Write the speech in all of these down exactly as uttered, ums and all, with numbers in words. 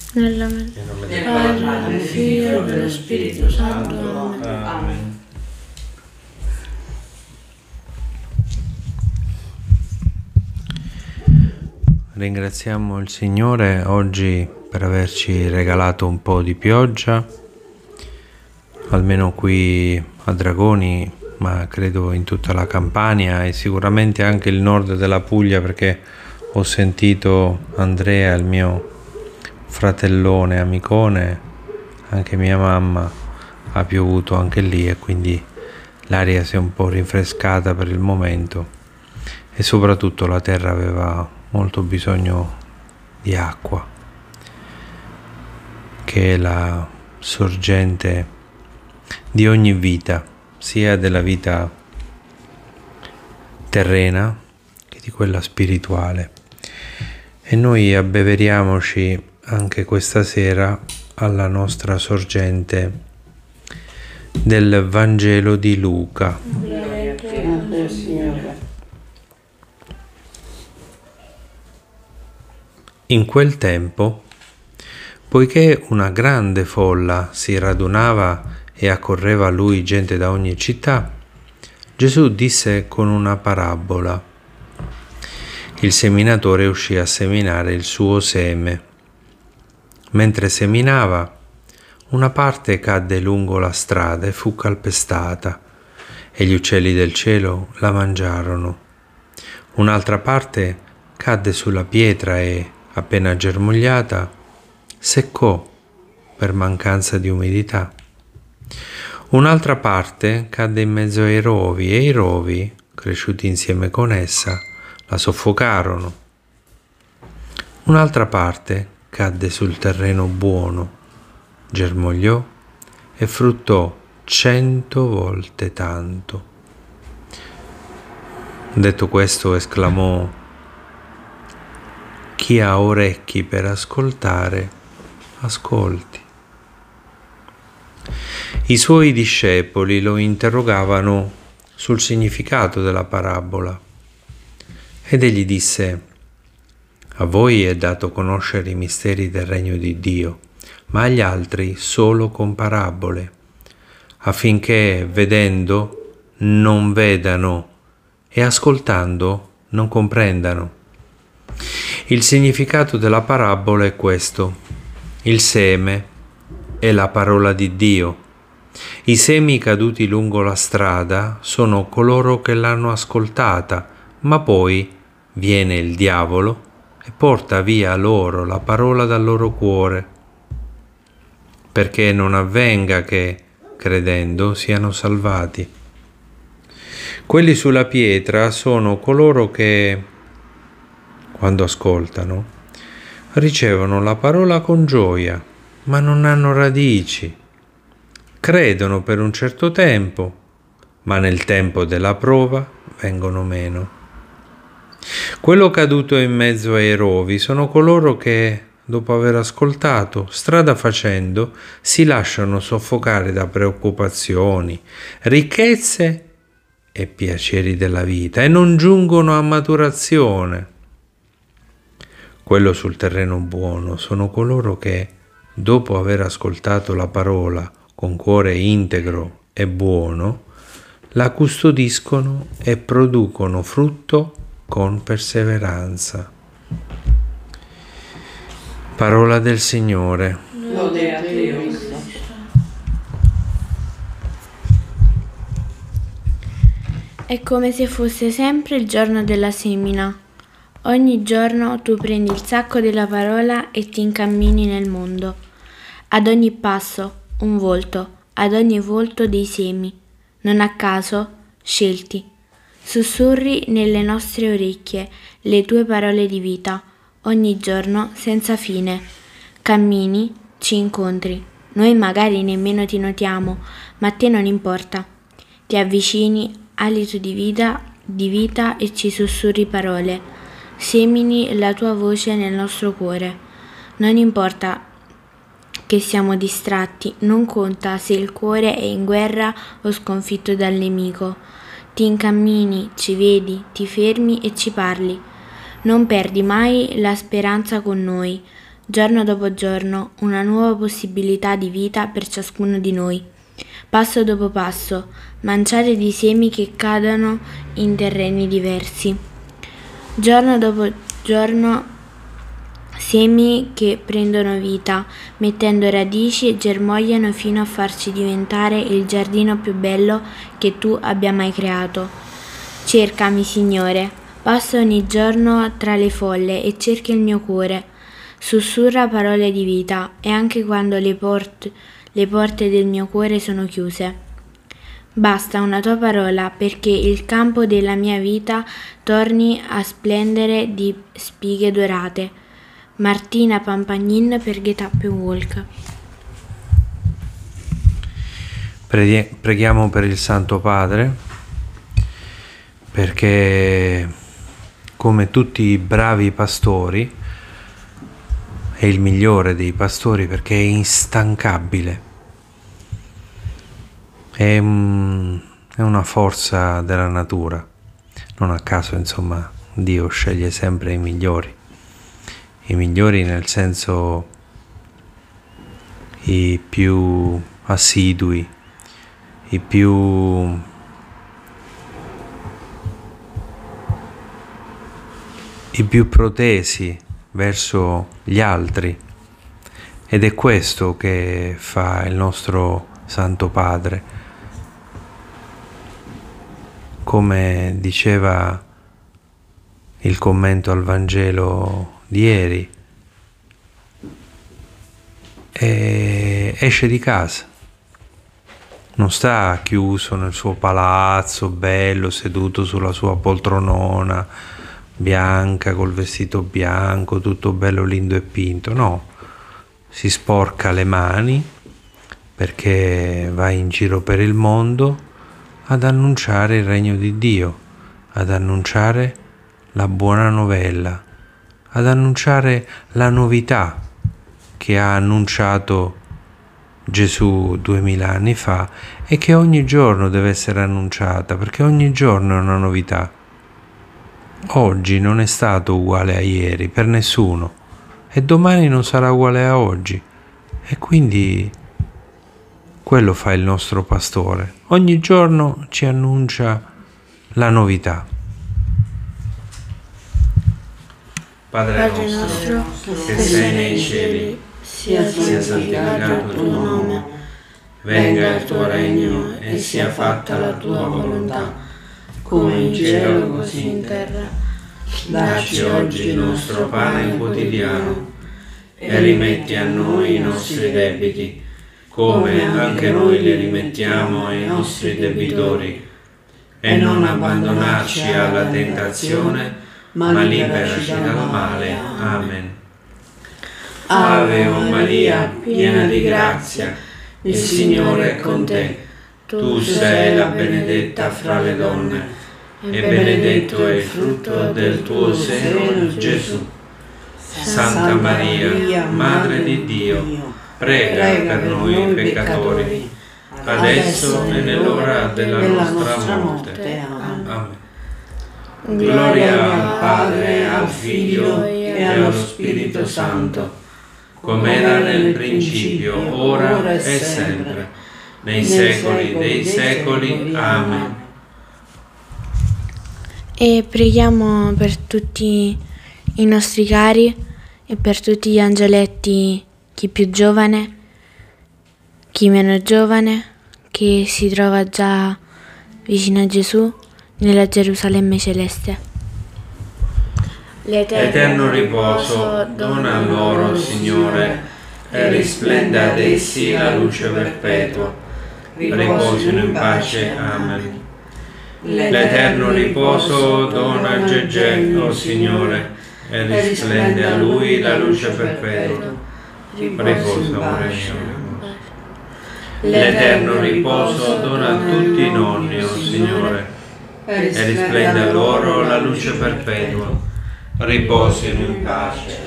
Nella Padre, del Figlio e dello Spirito Santo. Amen. Ringraziamo il Signore oggi per averci regalato un po' di pioggia, almeno qui a Dragoni, ma credo in tutta la Campania e sicuramente anche il nord della Puglia, perché ho sentito Andrea, il mio fratellone, amicone, anche mia mamma, ha piovuto anche lì e quindi l'aria si è un po' rinfrescata per il momento e soprattutto la terra aveva molto bisogno di acqua, che è la sorgente di ogni vita, sia della vita terrena che di quella spirituale. E noi abbeveriamoci anche questa sera alla nostra sorgente del Vangelo di Luca. In quel tempo, poiché una grande folla si radunava e accorreva a lui gente da ogni città, Gesù disse con una parabola: il seminatore uscì a seminare il suo seme. Mentre seminava, una parte cadde lungo la strada e fu calpestata, e gli uccelli del cielo la mangiarono. Un'altra parte cadde sulla pietra e, appena germogliata, seccò per mancanza di umidità. Un'altra parte cadde in mezzo ai rovi e i rovi, cresciuti insieme con essa, la soffocarono. Un'altra parte cadde sul terreno buono, germogliò e fruttò cento volte tanto. Detto questo, esclamò: chi ha orecchi per ascoltare, ascolti. I suoi discepoli lo interrogavano sul significato della parabola ed egli disse: a voi è dato conoscere i misteri del regno di Dio, ma agli altri solo con parabole, affinché vedendo non vedano e ascoltando non comprendano. Il significato della parabola è questo: il seme è la parola di Dio. I semi caduti lungo la strada sono coloro che l'hanno ascoltata, ma poi viene il diavolo e porta via loro la parola dal loro cuore, perché non avvenga che, credendo, siano salvati. Quelli sulla pietra sono coloro che, quando ascoltano, ricevono la parola con gioia, ma non hanno radici. Credono per un certo tempo, ma nel tempo della prova vengono meno. Quello caduto in mezzo ai rovi sono coloro che, dopo aver ascoltato, strada facendo, si lasciano soffocare da preoccupazioni, ricchezze e piaceri della vita e non giungono a maturazione. Quello sul terreno buono sono coloro che, dopo aver ascoltato la parola con cuore integro e buono, la custodiscono e producono frutto con perseveranza. Parola del Signore. Lode a Dio. È come se fosse sempre il giorno della semina. Ogni giorno tu prendi il sacco della parola e ti incammini nel mondo. Ad ogni passo un volto, ad ogni volto dei semi, non a caso scelti. Sussurri nelle nostre orecchie le tue parole di vita, ogni giorno senza fine. Cammini, ci incontri. Noi magari nemmeno ti notiamo, ma a te non importa. Ti avvicini, alito di vita, di vita e ci sussurri parole. Semini la tua voce nel nostro cuore. Non importa che siamo distratti, non conta se il cuore è in guerra o sconfitto dal nemico. Ti incammini, ci vedi, ti fermi e ci parli. Non perdi mai la speranza con noi. giorno dopo giorno, una nuova possibilità di vita per ciascuno di noi. Passo dopo passo, manciate di semi che cadono in terreni diversi. Giorno dopo giorno, semi che prendono vita, mettendo radici e germogliano fino a farci diventare il giardino più bello che tu abbia mai creato. Cercami, Signore, passa ogni giorno tra le folle e cerca il mio cuore. Sussurra parole di vita, e anche quando le, port- le porte del mio cuore sono chiuse. Basta una tua parola perché il campo della mia vita torni a splendere di spighe dorate. Martina Pampagnin per Get Up and Walk. Preghi- Preghiamo per il Santo Padre, perché come tutti i bravi pastori è il migliore dei pastori, perché è instancabile, è, un, è una forza della natura. Non a caso, insomma, Dio sceglie sempre i migliori, i migliori nel senso i più assidui, i più i più protesi verso gli altri, ed è questo che fa il nostro Santo Padre. Come diceva il commento al Vangelo di ieri, e esce di casa, non sta chiuso nel suo palazzo bello, seduto sulla sua poltronona bianca col vestito bianco, tutto bello lindo e pinto. No, si sporca le mani perché va in giro per il mondo ad annunciare il regno di Dio, ad annunciare la buona novella, ad annunciare la novità che ha annunciato Gesù duemila anni fa e che ogni giorno deve essere annunciata, perché ogni giorno è una novità. Oggi non è stato uguale a ieri per nessuno e domani non sarà uguale a oggi, e quindi quello fa il nostro pastore. Ogni giorno ci annuncia la novità. Padre, Padre nostro, nostro, che sei nei cieli, sia sia santificato il tuo nome, venga il tuo regno e sia fatta la tua volontà, come in cielo così in terra. Dacci oggi il nostro pane quotidiano e rimetti a noi i nostri debiti, come anche noi li rimettiamo ai nostri debitori, e non abbandonarci alla tentazione, ma liberaci dal male. Amen. Ave o Maria, piena di grazia, il Signore è con te. Tu sei la benedetta fra le donne, e benedetto è il frutto del tuo seno, Gesù. Santa Maria, Madre di Dio, prega per noi peccatori, adesso e nell'ora della nostra morte. Amen. Gloria al Padre, al Figlio e allo Spirito Santo, come era nel principio, ora e sempre, nei secoli dei secoli. Amen. E preghiamo per tutti i nostri cari e per tutti gli angioletti, chi più giovane, chi meno giovane, che si trova già vicino a Gesù nella Gerusalemme celeste. Eterno riposo dona loro, Signore, e risplenda ad essi la luce perpetua. Riposino in pace. Amen. L'eterno riposo dona a Gegè, o Signore, e risplende a lui la luce perpetua. Riposa, amore mio. L'eterno riposo dona a tutti i nonni, o Signore, e risplende a loro la luce perpetua. Riposino in pace.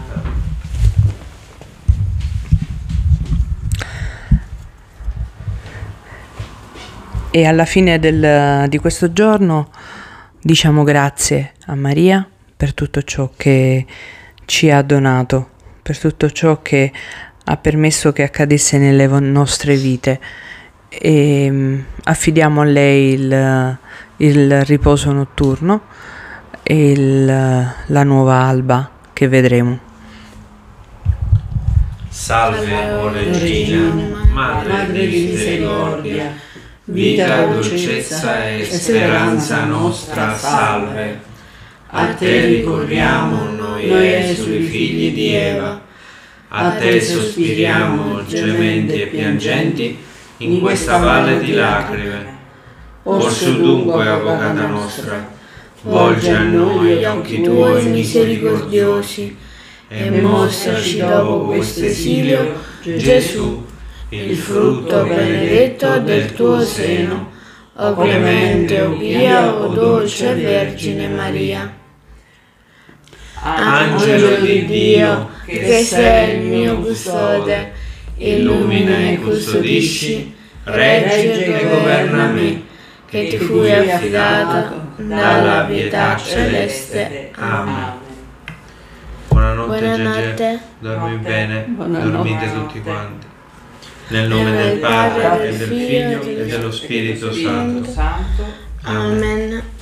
E alla fine del, di questo giorno diciamo grazie a Maria per tutto ciò che ci ha donato, per tutto ciò che ha permesso che accadesse nelle vo- nostre vite e mm, affidiamo a lei il, il riposo notturno e il, la nuova alba che vedremo. Salve, o Regina, Madre di misericordia, vita, dolcezza e speranza nostra, salve. A te ricorriamo noi esuli figli di Eva, a te sospiriamo gementi e piangenti in questa valle di lacrime. Orsù dunque, avvocata nostra, volgi a noi gli occhi tuoi misericordiosi e mostraci dopo questo esilio Gesù, il frutto benedetto del tuo seno, o clemente, o pia, o dolce Vergine Maria. Angelo di Dio, che sei il mio custode, illumina e custodisci, regge e governa me, che ti fui affidato dalla pietà celeste. Amen. Buonanotte, Buonanotte. Gegè, dormi bene, Buonanotte. dormite tutti quanti. Nel nome del Padre, e del Figlio, e dello Spirito Santo. Santo. Amen.